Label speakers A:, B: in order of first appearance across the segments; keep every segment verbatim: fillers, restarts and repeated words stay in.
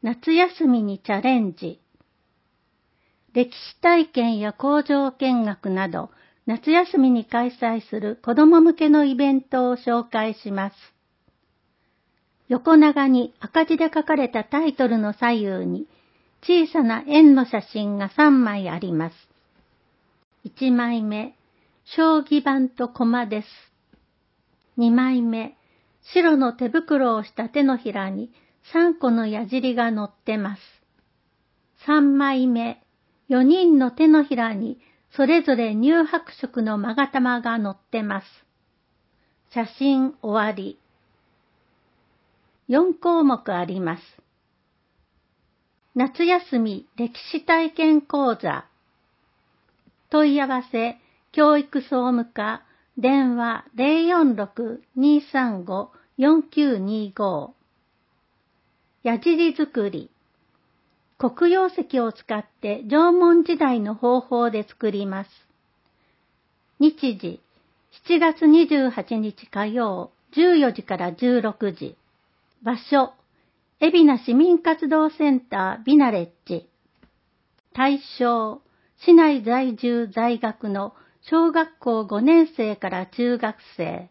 A: 夏休みにチャレンジ。歴史体験や工場見学など、夏休みに開催する子ども向けのイベントを紹介します。横長に赤字で書かれたタイトルの左右に、小さな円の写真がさんまいあります。いちまいめ、将棋盤と駒です。にまいめ、白の手袋をした手のひらにさんこの矢尻が乗ってます。さんまいめ、よにんの手のひらにそれぞれ乳白色の勾玉が乗ってます。写真終わり。よんこうもくあります。夏休み歴史体験講座。問い合わせ、教育総務課、電話 ゼロよんろく にーさんご よんきゅうにーご。矢尻作り。黒曜石を使って縄文時代の方法で作ります。日時、しちがつにじゅうはちにち火曜、じゅうよじからじゅうろくじ。場所、海老名市民活動センタービナレッジ。対象、市内在住在学の小学校ごねんせいから中学生。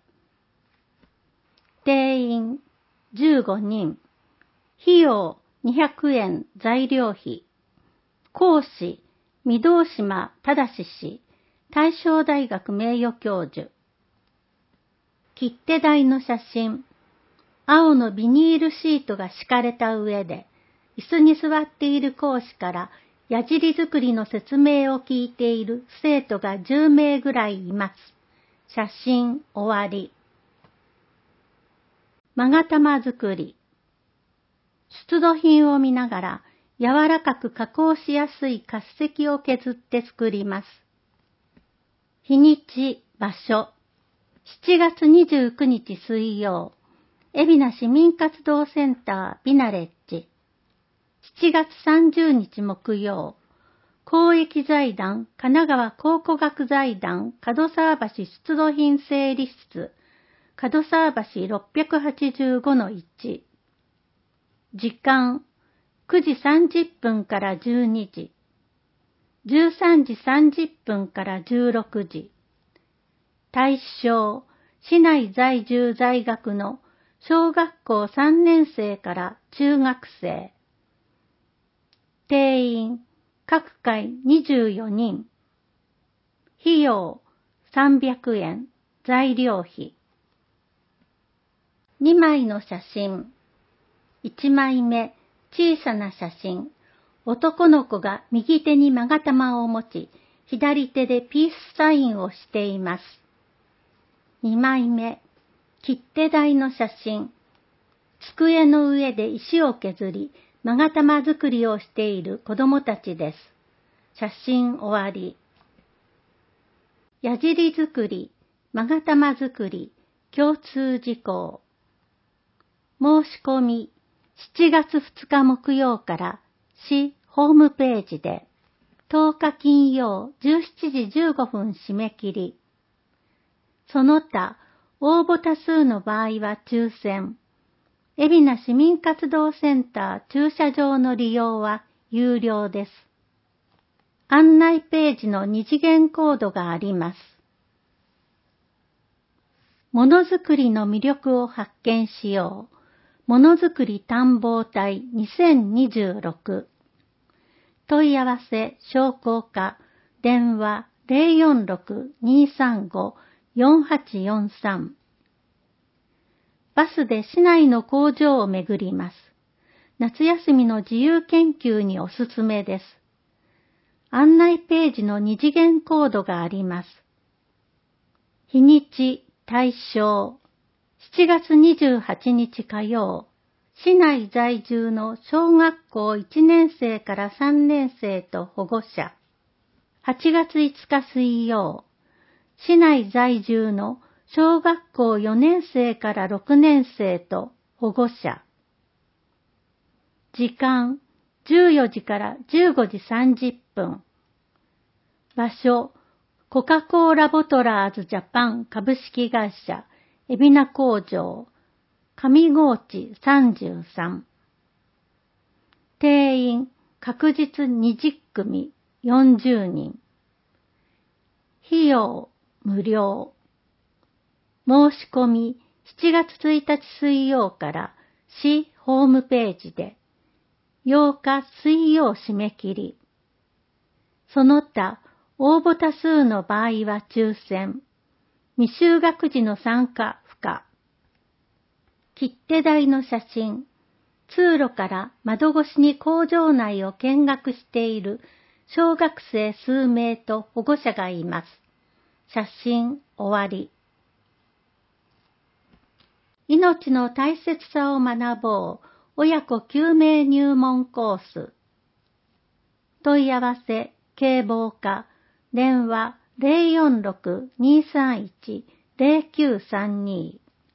A: 定員、じゅうごにん。費用、にひゃくえん材料費。講師、御堂島正氏、大正大学名誉教授。切手台の写真。青のビニールシートが敷かれた上で、椅子に座っている講師から矢尻作りの説明を聞いている生徒がじゅうめいぐらいいます。写真終わり。勾玉作り。出土品を見ながら柔らかく加工しやすい滑石を削って作ります。日にち、場所。しちがつにじゅうくにち水曜、海老名市民活動センタービナレッジ。しちがつさんじゅうにち木曜、公益財団神奈川考古学財団門沢橋出土品整理室、門沢橋 ろっぴゃくはちじゅうごのいち。時間、くじさんじゅっぷんからじゅうにじ、じゅうさんじさんじゅっぷんからじゅうろくじ。対象、市内在住在学の小学校さんねんせいから中学生。定員、各回にじゅうよにん。費用、さんびゃくえん材料費。にまいの写真。いちまいめ、小さな写真。男の子が右手に勾玉を持ち、左手でピースサインをしています。にまいめ、切手台の写真。机の上で石を削り、勾玉作りをしている子供たちです。写真終わり。矢尻作り、勾玉作り、共通事項。申し込み、しちがつふつか木曜から市ホームページで、とおか金曜じゅうしちじじゅうごふん締め切り。その他、応募多数の場合は抽選。海老名市民活動センター駐車場の利用は有料です。案内ページの二次元コードがあります。ものづくりの魅力を発見しよう。ものづくり探訪隊にせんにじゅうろく。問い合わせ商工課、電話 ゼロよんろく にーさんご よんはちよんさん。バスで市内の工場を巡ります。夏休みの自由研究におすすめです。案内ページの二次元コードがあります。日にち、対象。しちがつにじゅうはちにち火曜、市内在住の小学校いちねんせいからさんねんせいと保護者。はちがついつか水曜、市内在住の小学校よねんせいからろくねんせいと保護者。時間、じゅうよじからじゅうごじさんじゅっぷん。場所、コカ・コーラボトラーズジャパン株式会社、海老名工場、上河内さんじゅうさん。 確実にじゅっくみよんじゅうにん。費用無料。申し込みしちがつついたち水曜から市ホームページで、ようか水曜締め切り。その他、応募多数の場合は抽選。未就学児の参加不可。切手台の写真。通路から窓越しに工場内を見学している小学生数名と保護者がいます。写真終わり。命の大切さを学ぼう親子救命入門コース。問い合わせ、警棒課、電話 ゼロよんろく にーさんいち ゼロきゅうさんに。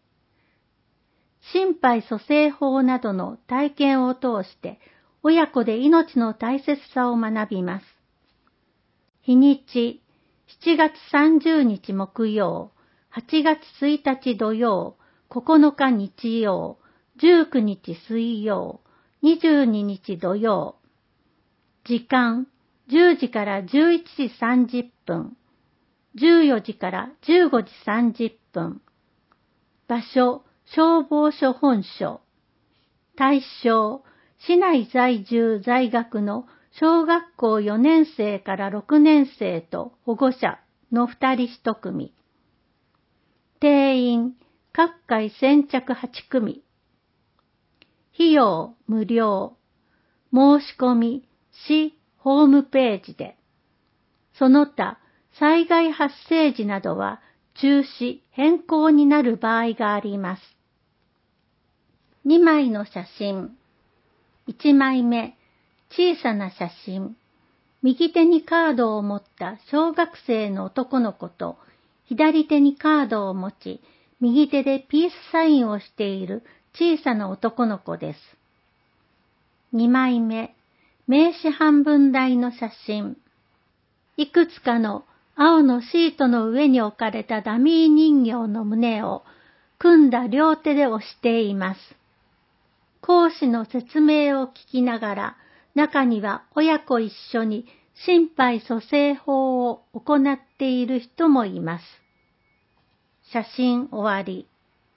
A: 心肺蘇生法などの体験を通して親子で命の大切さを学びます。日にち、しちがつさんじゅうにち木曜、はちがつついたち土曜、ここのか日曜、じゅうくにち水曜、にじゅうににち土曜。時間、じゅうじからじゅういちじさんじゅっぷん、じゅうよじからじゅうごじさんじゅっぷん。場所、消防署本所。対象、市内在住在学の小学校よねんせいからろくねんせいと保護者のふたりひとくみ。定員、各回先着はちくみ。費用無料。申し込み、市ホームページで。その他、災害発生時などは中止、変更になる場合があります。にまいの写真。いちまいめ、小さな写真。右手にカードを持った小学生の男の子と、左手にカードを持ち、右手でピースサインをしている小さな男の子です。にまいめ、名刺半分大の写真。いくつかの青のシートの上に置かれたダミー人形の胸を組んだ両手で押しています。講師の説明を聞きながら、中には親子一緒に心肺蘇生法を行っている人もいます。写真終わり。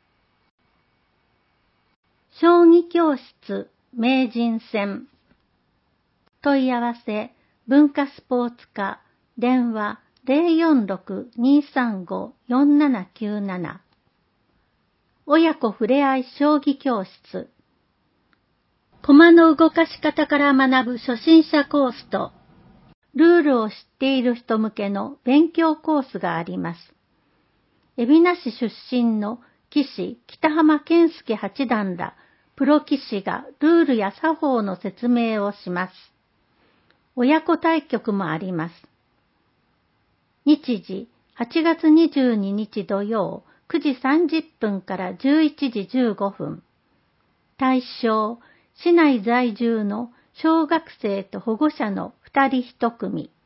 A: 将棋教室名人戦。問い合わせ、文化スポーツ課、電話 ゼロよんろく にーさんご よんななきゅうなな。親子ふれあい将棋教室。駒の動かし方から学ぶ初心者コースと、ルールを知っている人向けの勉強コースがあります。海老名市出身の棋士北浜健介八段らプロ棋士がルールや作法の説明をします。親子対局もあります。日時はちがつにじゅうににち土曜くじさんじゅっぷんからじゅういちじじゅうごふん。対象、市内在住の小学生と保護者のふたりひとくみ。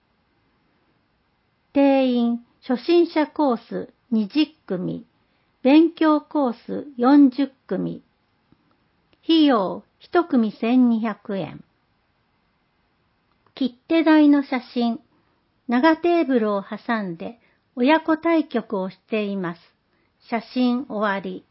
A: 定員、初心者コースにじゅっくみ、勉強コースよんじゅっくみ。費用いちくみせんにひゃくえん。切手台の写真。長テーブルを挟んで親子対局をしています。写真終わり。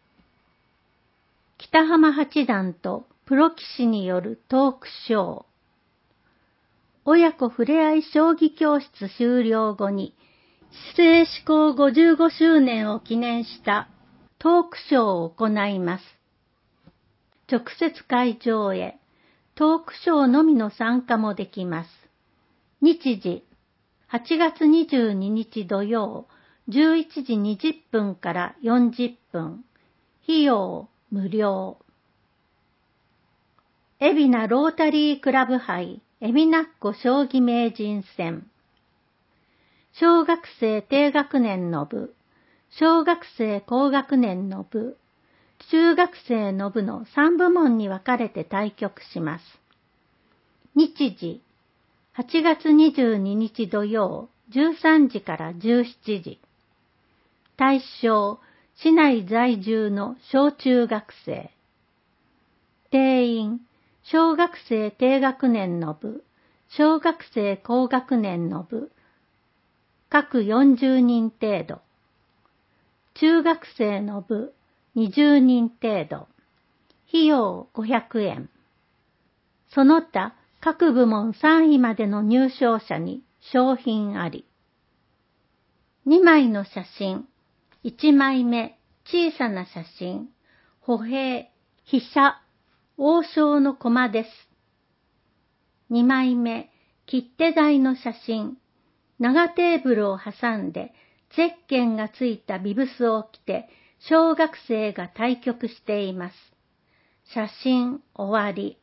A: 北浜八段とプロ棋士によるトークショー。親子ふれあい将棋教室終了後に、市政施行ごじゅうごしゅうねんを記念したトークショーを行います。直接会場へ、トークショーのみの参加もできます。日時、はちがつにじゅうににち土曜、じゅういちじにじゅっぷんからよんじゅっぷん。費用無料。海老名ロータリークラブ杯海老名っ子将棋名人戦。小学生低学年の部、小学生高学年の部、中学生の部のさんぶもんに分かれて対局します。日時、はちがつにじゅうににち土曜、じゅうさんじからじゅうしちじ。対象、市内在住の小中学生。定員、 小学生低学年の部、小学生高学年の部、各よんじゅうにん程度。中学生の部、にじゅうにん程度。費用ごひゃくえん。その他、各部門さんいまでの入賞者に賞品あり。にまいの写真。いちまいめ、小さな写真。歩兵、飛車、王将の駒です。にまいめ、切手台の写真。長テーブルを挟んで、ゼッケンがついたビブスを着て、小学生が対局しています。写真終わり。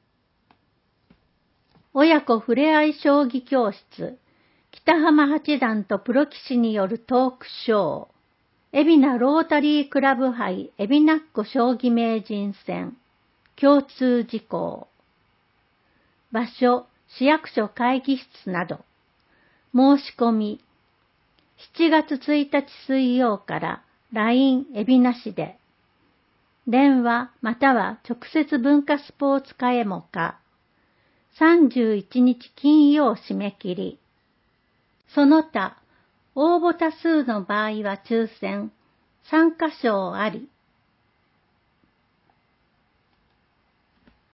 A: 親子ふれあい将棋教室。北浜八段とプロ棋士によるトークショー。海老名ロータリークラブ杯海老名っ子将棋名人戦。共通事項。場所、市役所会議室など。申し込み。しちがつついたち水曜から ライン 海老名市で。電話または直接文化スポーツ課へもか。さんじゅういちにち金曜締め切り。その他、応募多数の場合は抽選、参加賞あり。